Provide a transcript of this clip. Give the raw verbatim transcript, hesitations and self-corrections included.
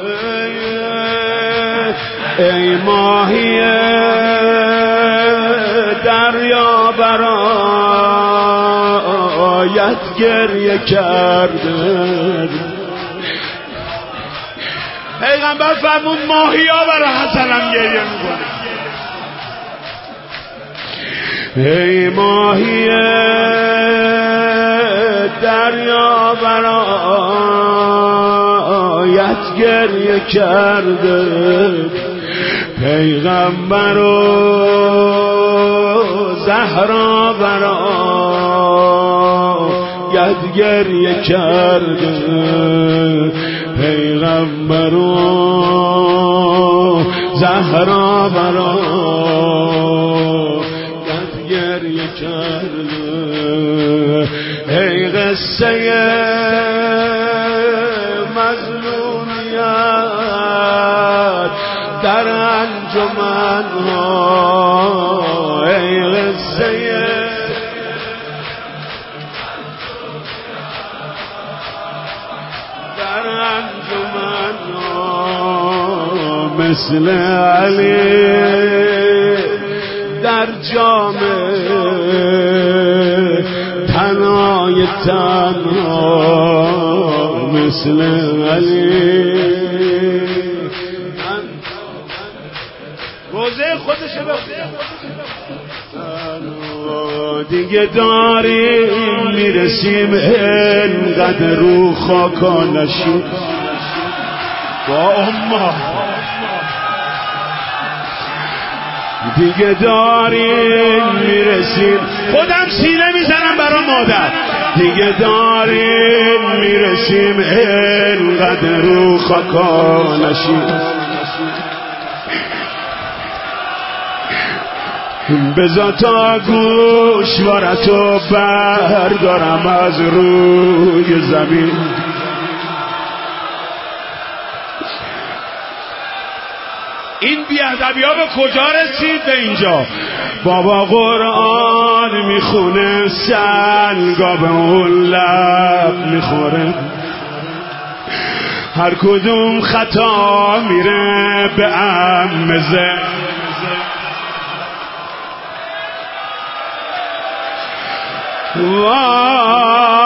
ای ماهی دریا برایت گریه کرده. پیغمبر فرمود ماهی ها برای حسنم گریه میکنه. ای ماهی دریا برایت گریه کرده. پیغمبر و زهرا برایت گریه کرده. پیغمبر و زهرا برایت گریه کرده. ای قصه مظلومیت در انجمن ها. ای قصه در انجمن ها. مثل علی در جام تنهای تنها. مثل علی روزه خودشه بخونه. دیگه داریم میرسیم انقدر رو خاکا نشیم با امه. دیگه داریم میرسیم. خودم سینه میزنم برا مادر. دیگه داریم میرسیم انقدر رو خاکا نشیم. بذار تا گوشوارتو بردارم از روی زمین. این بی‌ادبی ها به کجا رسید؟ به اینجا. بابا قرآن میخونه سنگا به اون لب میخوره. هر کدوم خطا میره به عمزه. وای